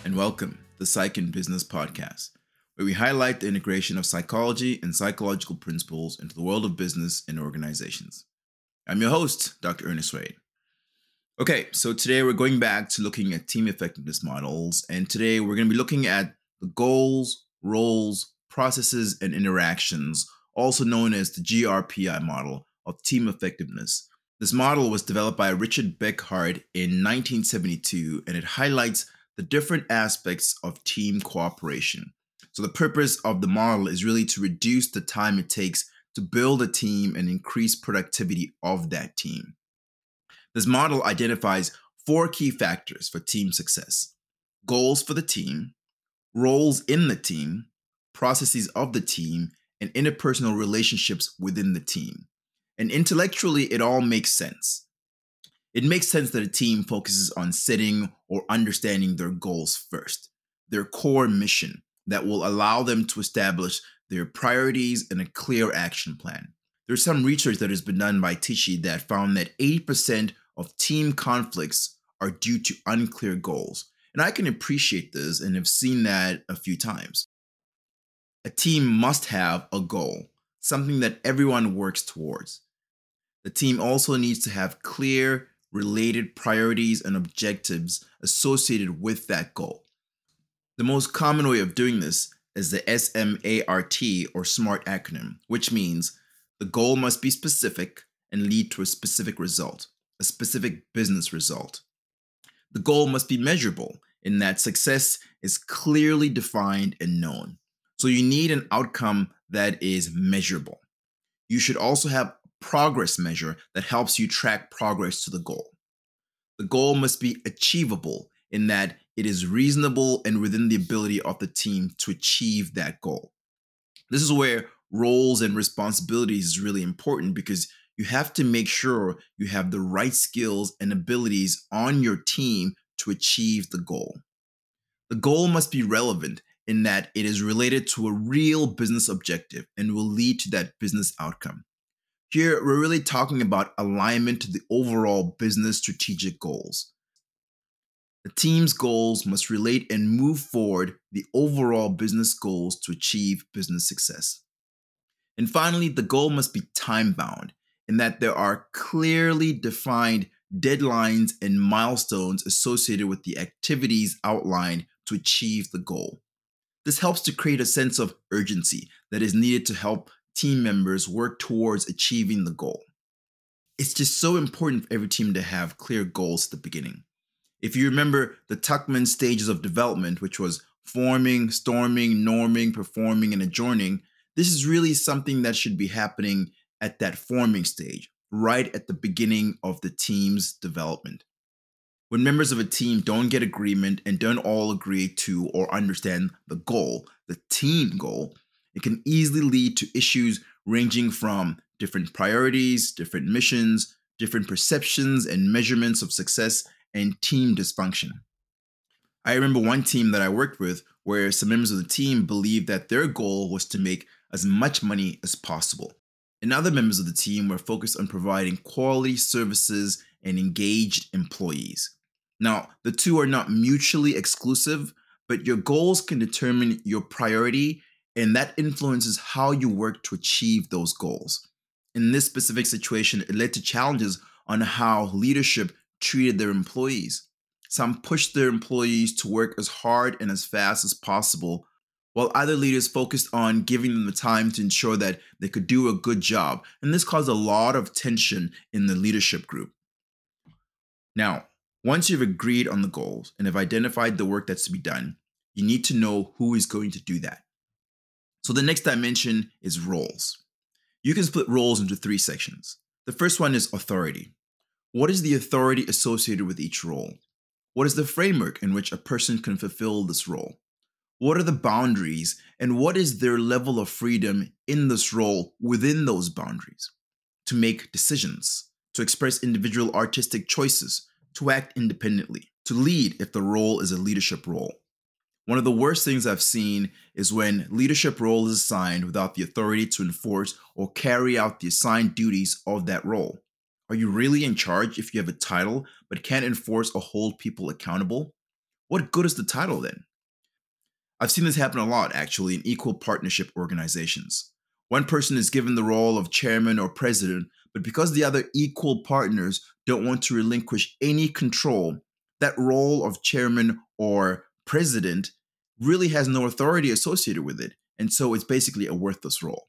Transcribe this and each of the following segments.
and welcome to the Psych in Business Podcast, where we highlight the integration of psychology and psychological principles into the world of business and organizations. I'm your host, Dr. Ernest Wade. Okay, so today we're going back to looking at team effectiveness models, and today we're going to be looking at the goals, roles, processes, and interactions, also known as the GRPI model of team effectiveness. This model was developed by Richard Beckhard in 1972, and it highlights the different aspects of team cooperation. So the purpose of the model is really to reduce the time it takes to build a team and increase productivity of that team. This model identifies 4 key factors for team success: goals for the team, roles in the team, processes of the team, and interpersonal relationships within the team. And intellectually, it all makes sense. It makes sense that a team focuses on setting or understanding their goals first, their core mission that will allow them to establish their priorities and a clear action plan. There's some research that has been done by Tichy that found that 80% of team conflicts are due to unclear goals. And I can appreciate this and have seen that a few times. A team must have a goal, something that everyone works towards. The team also needs to have clear, related priorities and objectives associated with that goal. The most common way of doing this is the SMART or SMART acronym, which means the goal must be specific and lead to a specific result, a specific business result. The goal must be measurable in that success is clearly defined and known. So you need an outcome that is measurable. You should also have a progress measure that helps you track progress to the goal. The goal must be achievable in that it is reasonable and within the ability of the team to achieve that goal. This is where roles and responsibilities is really important because you have to make sure you have the right skills and abilities on your team to achieve the goal. The goal must be relevant in that it is related to a real business objective and will lead to that business outcome. Here, we're really talking about alignment to the overall business strategic goals. The team's goals must relate and move forward the overall business goals to achieve business success. And finally, the goal must be time-bound in that there are clearly defined deadlines and milestones associated with the activities outlined to achieve the goal. This helps to create a sense of urgency that is needed to help team members work towards achieving the goal. It's just so important for every team to have clear goals at the beginning. If you remember the Tuckman stages of development, which was forming, storming, norming, performing, and adjourning, this is really something that should be happening at that forming stage, right at the beginning of the team's development. When members of a team don't get agreement and don't all agree to or understand the goal, the team goal, it can easily lead to issues ranging from different priorities, different missions, different perceptions and measurements of success, and team dysfunction. I remember one team that I worked with where some members of the team believed that their goal was to make as much money as possible. And other members of the team were focused on providing quality services and engaged employees. Now, the two are not mutually exclusive, but your goals can determine your priority, and that influences how you work to achieve those goals. In this specific situation, it led to challenges on how leadership treated their employees. Some pushed their employees to work as hard and as fast as possible, while other leaders focused on giving them the time to ensure that they could do a good job. And this caused a lot of tension in the leadership group. Now, once you've agreed on the goals and have identified the work that's to be done, you need to know who is going to do that. So the next dimension is roles. You can split roles into 3 sections. The first one is authority. What is the authority associated with each role? What is the framework in which a person can fulfill this role? What are the boundaries and what is their level of freedom in this role within those boundaries? To make decisions, to express individual artistic choices, to act independently, to lead if the role is a leadership role. One of the worst things I've seen is when leadership role is assigned without the authority to enforce or carry out the assigned duties of that role. Are you really in charge if you have a title but can't enforce or hold people accountable? What good is the title then? I've seen this happen a lot, actually, in equal partnership organizations. One person is given the role of chairman or president, but because the other equal partners don't want to relinquish any control, that role of chairman or president really has no authority associated with it. And so it's basically a worthless role.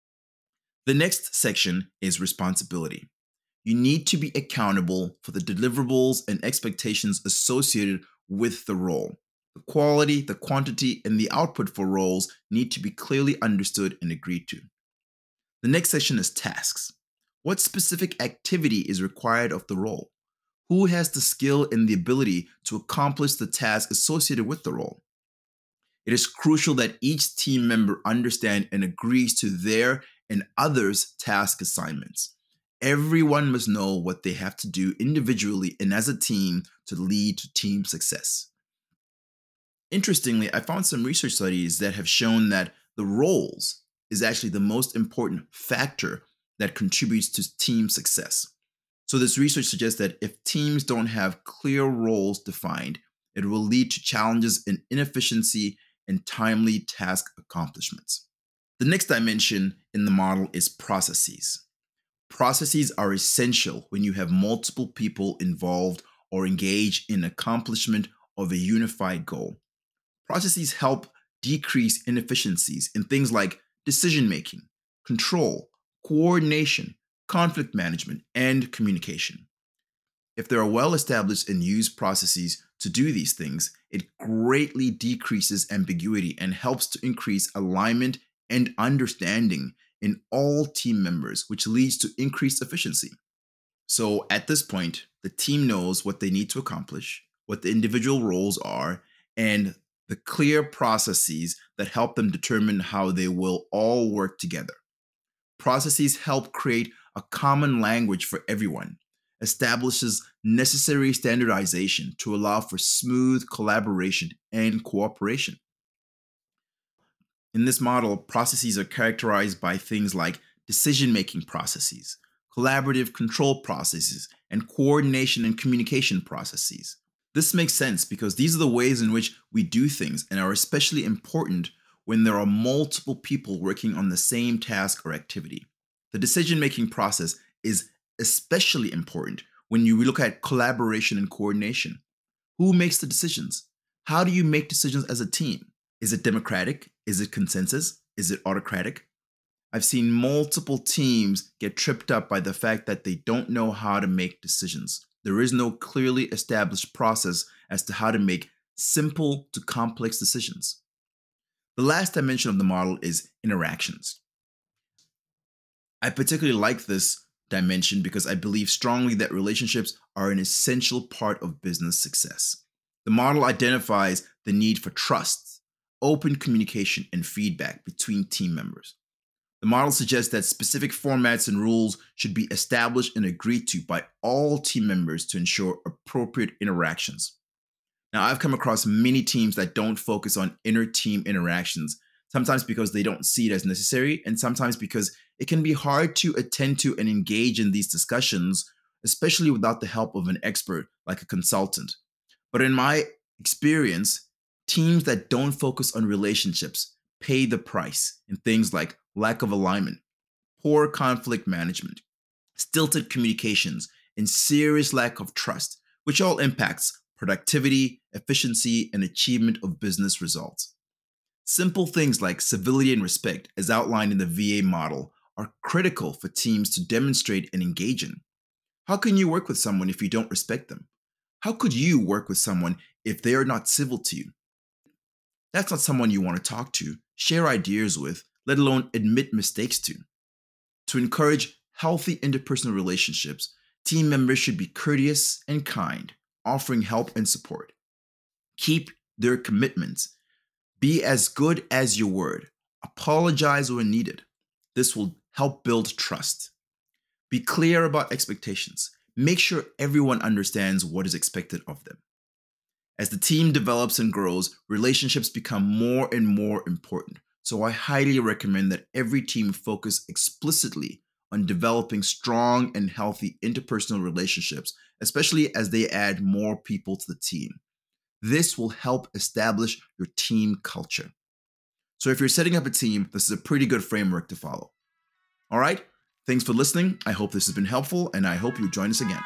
The next section is responsibility. You need to be accountable for the deliverables and expectations associated with the role. The quality, the quantity, and the output for roles need to be clearly understood and agreed to. The next section is tasks. What specific activity is required of the role? Who has the skill and the ability to accomplish the task associated with the role? It is crucial that each team member understand and agrees to their and others' task assignments. Everyone must know what they have to do individually and as a team to lead to team success. Interestingly, I found some research studies that have shown that the roles is actually the most important factor that contributes to team success. So, this research suggests that if teams don't have clear roles defined, it will lead to challenges in inefficiency and timely task accomplishments. The next dimension in the model is processes. Processes are essential when you have multiple people involved or engage in accomplishment of a unified goal. Processes help decrease inefficiencies in things like decision making, control, coordination, conflict management, and communication. If there are well established and used processes to do these things, it greatly decreases ambiguity and helps to increase alignment and understanding in all team members, which leads to increased efficiency. So at this point, the team knows what they need to accomplish, what the individual roles are, and the clear processes that help them determine how they will all work together. Processes help create a common language for everyone, establishes necessary standardization to allow for smooth collaboration and cooperation. In this model, processes are characterized by things like decision making processes, collaborative control processes, and coordination and communication processes. This makes sense because these are the ways in which we do things and are especially important when there are multiple people working on the same task or activity. The decision making process is especially important when you look at collaboration and coordination. Who makes the decisions? How do you make decisions as a team? Is it democratic? Is it consensus? Is it autocratic? I've seen multiple teams get tripped up by the fact that they don't know how to make decisions. There is no clearly established process as to how to make simple to complex decisions. The last dimension of the model is interactions. I particularly like this dimension because I believe strongly that relationships are an essential part of business success. The model identifies the need for trust, open communication, and feedback between team members. The model suggests that specific formats and rules should be established and agreed to by all team members to ensure appropriate interactions. Now, I've come across many teams that don't focus on inter team interactions, sometimes because they don't see it as necessary, and sometimes because it can be hard to attend to and engage in these discussions, especially without the help of an expert like a consultant. But in my experience, teams that don't focus on relationships pay the price in things like lack of alignment, poor conflict management, stilted communications, and serious lack of trust, which all impacts productivity, efficiency, and achievement of business results. Simple things like civility and respect, as outlined in the VA model, are critical for teams to demonstrate and engage in. How can you work with someone if you don't respect them? How could you work with someone if they are not civil to you? That's not someone you want to talk to, share ideas with, let alone admit mistakes to. To encourage healthy interpersonal relationships, team members should be courteous and kind, offering help and support. Keep their commitments. Be as good as your word. Apologize when needed. This will help build trust. Be clear about expectations. Make sure everyone understands what is expected of them. As the team develops and grows, relationships become more and more important. So I highly recommend that every team focus explicitly on developing strong and healthy interpersonal relationships, especially as they add more people to the team. This will help establish your team culture. So if you're setting up a team, this is a pretty good framework to follow. All right, thanks for listening. I hope this has been helpful, and I hope you join us again.